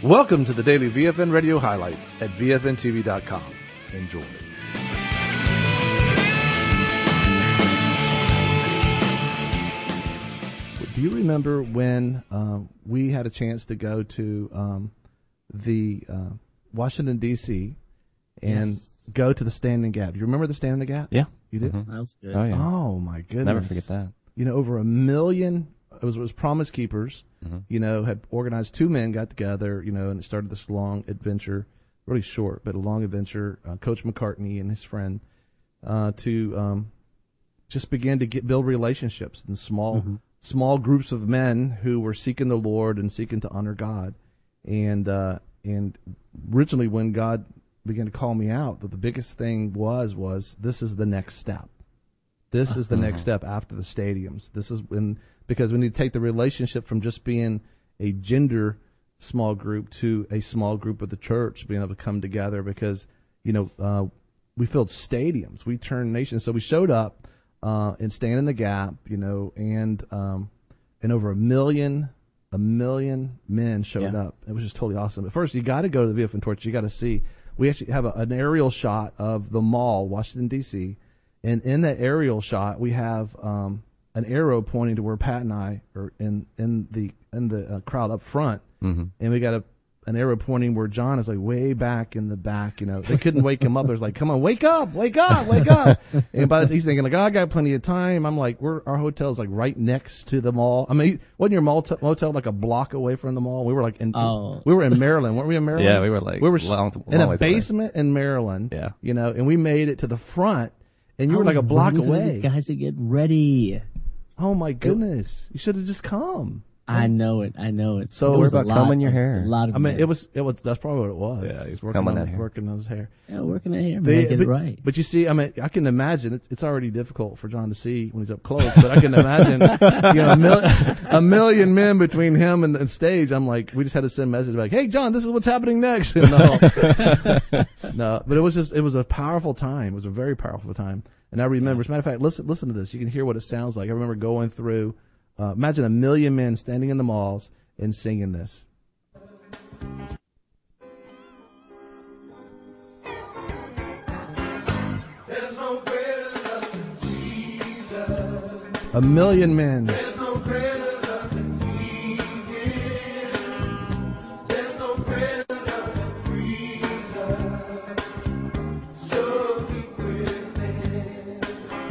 Welcome to the daily VFN Radio highlights at VFNTV.com. Enjoy. Do you remember when we had a chance to go to the Washington, D.C. and go to the Standing Gap? Do you remember the Standing Gap? Yeah. You did? Mm-hmm. That was good. Oh, yeah. Oh, my goodness. Never forget that. You know, over 1 million, it was Promise Keepers, you know, had organized. 2 men got together, you know, and it started this long adventure, really short, but a long adventure, Coach McCartney and his friend, to just begin to build relationships in small groups of men who were seeking the Lord and seeking to honor God. And originally when God began to call me out, that the biggest thing was this is the next step. This is the next step after the stadiums. This is because we need to take the relationship from just being a gender small group to a small group of the church, being able to come together because, you know, we filled stadiums. We turned nations. So we showed up and stand in the gap, you know, and over 1 million men showed up. It was just totally awesome. But first, you got to go to the VFN Torch. You got to see. We actually have an aerial shot of the mall, Washington, D.C., and in that aerial shot, we have an arrow pointing to where Pat and I are in the crowd up front, and we got an arrow pointing where John is like way back in the back. You know, they couldn't wake him up. There's like, come on, wake up, wake up, wake up. And by the time he's thinking like, oh, I got plenty of time. I'm like, our hotel's like right next to the mall. I mean, wasn't your motel like a block away from the mall? We were like we were in Maryland, weren't we in Maryland? Yeah, we were like in a basement in Maryland. Yeah, you know, and we made it to the front. And you were like a block away. Guys, to get ready. Oh my goodness! You should have just come. I know it. So what about combing your hair? A lot of. I mean, it was. That's probably what it was. Yeah, he's working combing on that hair. Working on his hair. Yeah, working that hair. Get it right. But you see, I mean, I can imagine it's already difficult for John to see when he's up close. But I can imagine, you know, a million men between him and stage. I'm like, we just had to send messages like, "Hey, John, this is what's happening next." No, but it was a powerful time. It was a very powerful time. And I remember, as a matter of fact, listen to this. You can hear what it sounds like. I remember going through, imagine 1 million men standing in the malls and singing this. There's no greater love than Jesus. 1 million men. There's no greater love than He gives. There's no greater love than frees us. So deep within.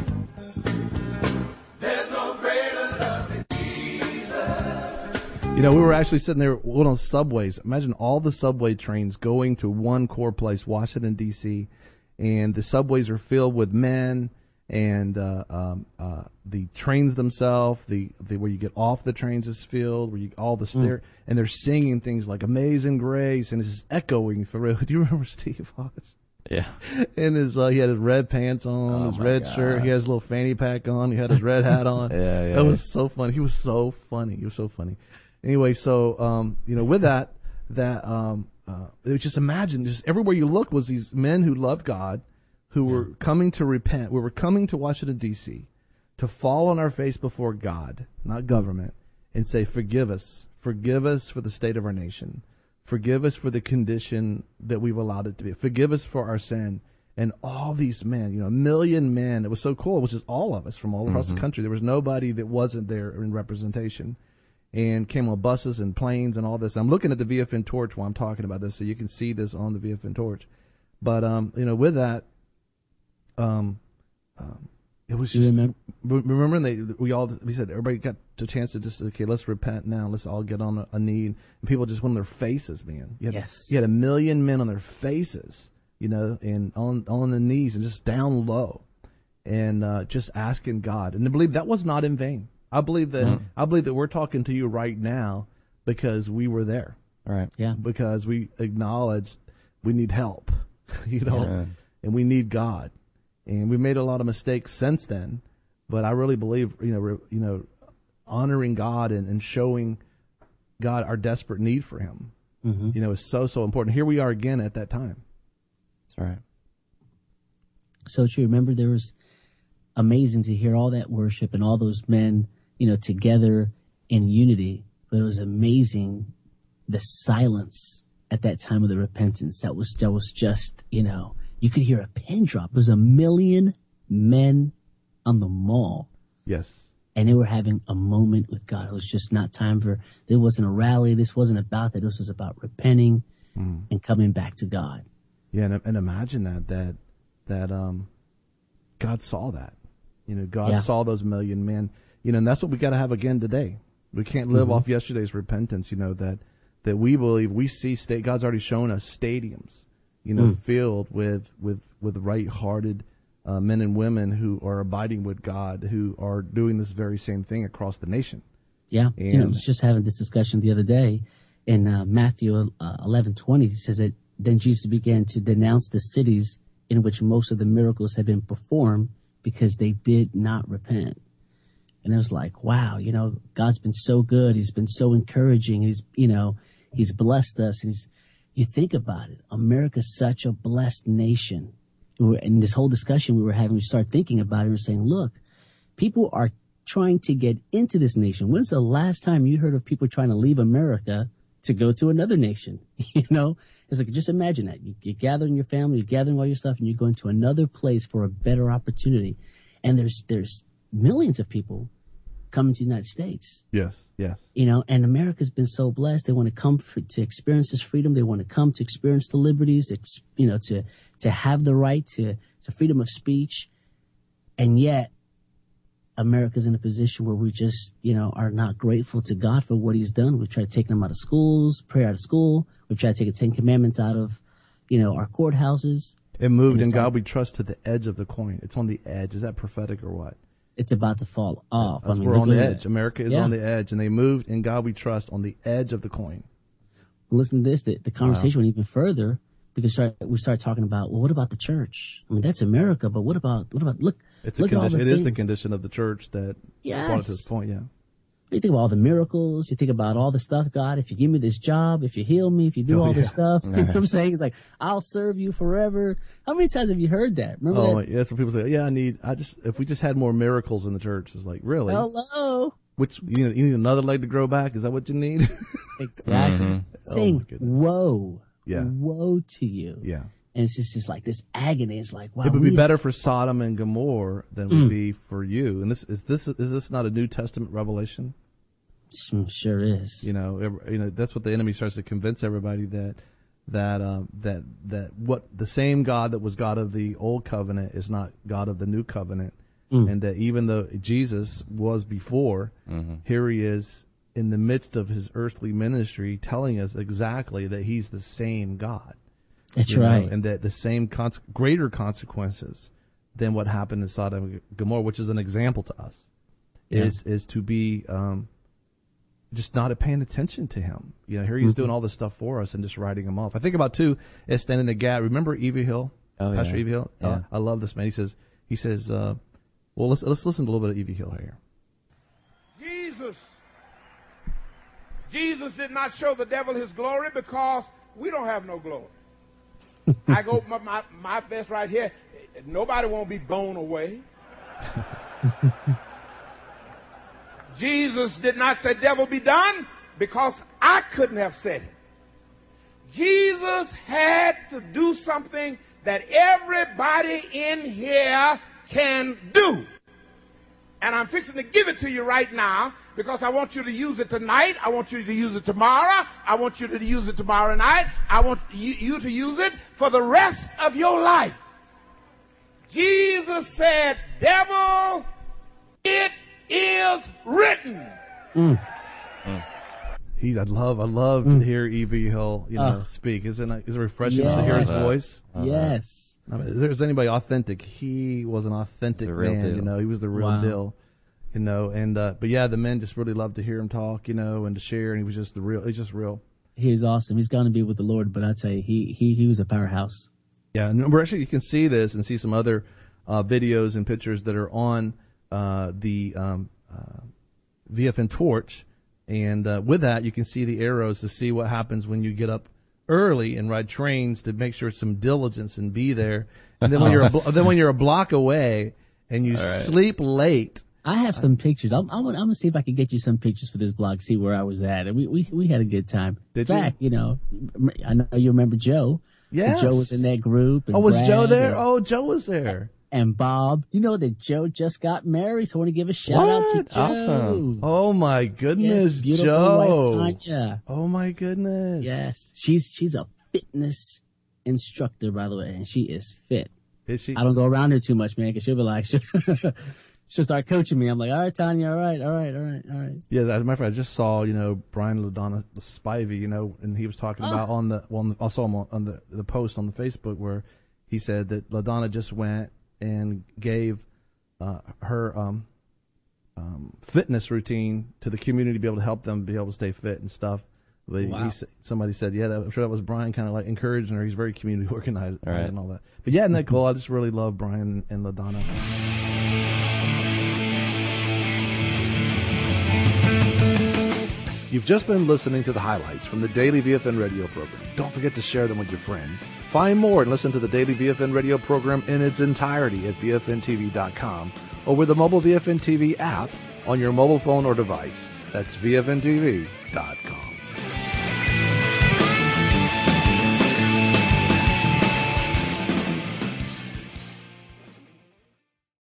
There's no greater love than Jesus. You know, we were actually sitting there on those subways. Imagine all the subway trains going to one core place, Washington, D.C., and the subways are filled with men, and the trains themselves, the where you get off the trains is filled, where you and they're singing things like "Amazing Grace," and it's just echoing through. Do you remember Steve Hodge? Yeah. And he had his red pants on, his red shirt. He has a little fanny pack on. He had his red hat on. Yeah. That was so funny. He was so funny. Anyway, so you know, with that it was just imagine, just everywhere you look was these men who loved God, who were coming to repent. We were coming to Washington, D.C. to fall on our face before God, not government, and say, forgive us for the state of our nation. Forgive us for the condition that we've allowed it to be. Forgive us for our sin. And all these men, you know, 1 million men. It was so cool. It was just all of us from all across the country. There was nobody that wasn't there in representation. And came on buses and planes and all this. I'm looking at the VFN Torch while I'm talking about this, so you can see this on the VFN Torch. But you know, with that, it was just. Remember, we said everybody got the chance to just let's repent now. Let's all get on a knee, and people just went on their faces, man. You had 1 million men on their faces, you know, and on the knees and just down low, and just asking God. And I believe that was not in vain. I believe that we're talking to you right now because we were there. All right. Yeah. Because we acknowledged we need help, you know, and we need God. And we made a lot of mistakes since then, but I really believe, you know, honoring God and showing God our desperate need for Him, you know, is so important. Here we are again at that time. That's right. So true. Remember, there was amazing to hear all that worship and all those men, you know, together in unity. But it was amazing the silence at that time of the repentance. That was just, you could hear a pin drop. There was 1 million men on the mall. Yes. And they were having a moment with God. It was just not time there wasn't a rally. This wasn't about that. This was about repenting and coming back to God. Yeah, and imagine that God saw that. God saw those 1 million men. And that's what we got to have again today. We can't live off yesterday's repentance. That we believe we see God's already shown us stadiums, filled with right-hearted men and women who are abiding with God, who are doing this very same thing across the nation. Yeah, I was just having this discussion the other day in Matthew 11:20. It says that then Jesus began to denounce the cities in which most of the miracles had been performed because they did not repent. And it was like, wow, God's been so good. He's been so encouraging. He's blessed us. And you think about it. America's such a blessed nation. In this whole discussion we were having, we started thinking about it and we're saying, look, people are trying to get into this nation. When's the last time you heard of people trying to leave America to go to another nation? It's like, just imagine that. You're gathering your family, you're gathering all your stuff, and you're going to another place for a better opportunity. And there's millions of people coming to the United States. Yes. And America's been so blessed. They want to come to experience this freedom. They want to come to experience the liberties, to have the right to freedom of speech. And yet, America's in a position where we just, are not grateful to God for what he's done. We've tried to take them out of schools, prayer out of school. We've tried to take the 10 Commandments out of, our courthouses. It moved in God we trust to the edge of the coin. It's on the edge. Is that prophetic or what? It's about to fall off. We're on the edge. America is on the edge, and they moved in God we trust on the edge of the coin. Listen to this. The conversation went even further because we started talking about, well, what about the church? I mean, that's America, but what about look? It's a condition. It is the condition of the church that brought it to this point. Yeah. You think about all the miracles. You think about all the stuff, God, if you give me this job, if you heal me, if you do all this stuff. You know what I'm saying? It's like, I'll serve you forever. How many times have you heard that? Remember that? Yeah, that's what people say. Yeah, if we just had more miracles in the church. It's like, really? Hello? Which, you need another leg to grow back? Is that what you need? Exactly. Saying, woe. Yeah. Woe to you. Yeah. And it's just like this agony. It's like, wow. It would be better for Sodom and Gomorrah than it would be for you. And is this not a New Testament revelation? Sure is. That's what the enemy starts to convince everybody that what the same God that was God of the old covenant is not God of the new covenant, and that even though Jesus was before, here he is in the midst of his earthly ministry, telling us exactly that he's the same God. That's right. And that the same greater consequences than what happened in Sodom and Gomorrah, which is an example to us, is to be just not paying attention to him. Here he's doing all this stuff for us and just writing him off. I think about, too, is standing in the gap. Remember Evie Hill? Oh, Pastor Evie Hill? Yeah. I love this man. He says, well, let's listen to a little bit of Evie Hill here. Jesus did not show the devil his glory because we don't have no glory. I go my vest right here. Nobody won't be blown away. Jesus did not say, devil be done, because I couldn't have said it. Jesus had to do something that everybody in here can do. And I'm fixing to give it to you right now because I want you to use it tonight. I want you to use it tomorrow. I want you to use it tomorrow night. I want you to use it for the rest of your life. Jesus said, devil, it is written. I love to hear E.V. Hill, speak. Isn't it refreshing to hear his voice? Yes. I mean, if there's anybody authentic, he was an authentic man. Deal. He was the real deal. But yeah, the men just really loved to hear him talk, and to share. And he was just he's just real. He's awesome. He's going to be with the Lord, but I tell you, he was a powerhouse. Yeah, and you can see this and see some other videos and pictures that are on the VFN Torch. And with that, you can see the arrows to see what happens when you get up early and ride trains to make sure some diligence and be there. And then when you're a block away and you sleep late I have some pictures. I'm gonna see if I can get you some pictures for this blog. See where I was at. And we had a good time. Did In fact, you know, I know you remember Joe. Yes. Joe was in that group. And Oh, was Brad Joe there? and- Oh, Joe was there. And Bob, you know that Joe just got married, so I want to give a shout out to What? Joe. Awesome. Oh my goodness, Yes, beautiful Joe. wife Tanya. Oh my goodness. Yes, she's a fitness instructor, by the way, and she is fit. Is she? I don't go around her too much, man, because she'll be like, she'll start coaching me. I'm like, all right, Tanya, all right. Yeah, as a matter of fact, I just saw, you know, Brian LaDonna Spivey, you know, and he was talking about I saw him on the post on the Facebook where he said that LaDonna just went and gave her fitness routine to the community to be able to help them be able to stay fit and stuff. But Wow. somebody said, yeah, I'm sure that was Brian kind of like encouraging her. He's very community organized All right. and all that. But yeah, isn't that cool? I just really love Brian and LaDonna. You've just been listening to the highlights from the Daily VFN radio program. Don't forget to share them with your friends. Find more and listen to the Daily VFN radio program in its entirety at VFNTV.com or with the mobile VFN TV app on your mobile phone or device. That's VFNTV.com.